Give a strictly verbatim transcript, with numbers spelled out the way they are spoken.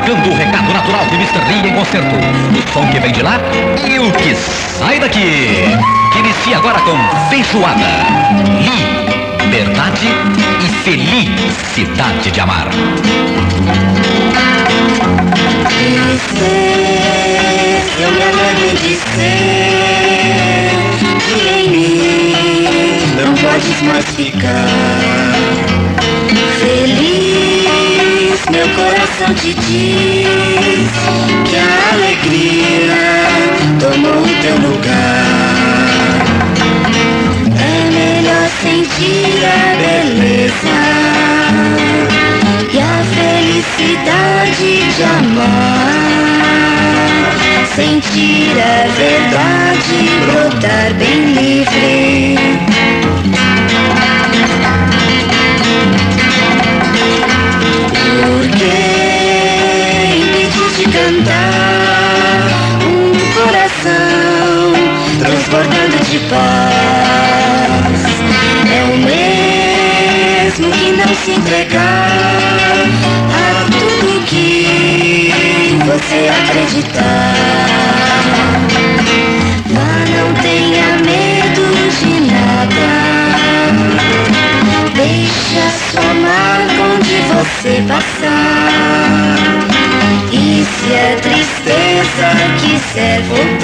chegando o recado natural de mister Lee em concerto. O som que vem de lá e o que sai daqui. Que inicia agora com Feijoada, Liberdade e Felicidade de Amar. Dizer, eu me alegro de ser, que em mim não podes mais ficar. Feliz, meu coração te diz que a alegria tomou o teu lugar. É melhor sentir a beleza e a felicidade de amar, sentir a verdade brotar bem livre. Cantar um coração transbordando de paz. É o mesmo que não se entregar a tudo que você acreditar. Mas não tenha medo de nada, deixa sua marca onde você passar. E se a tristeza quiser voltar,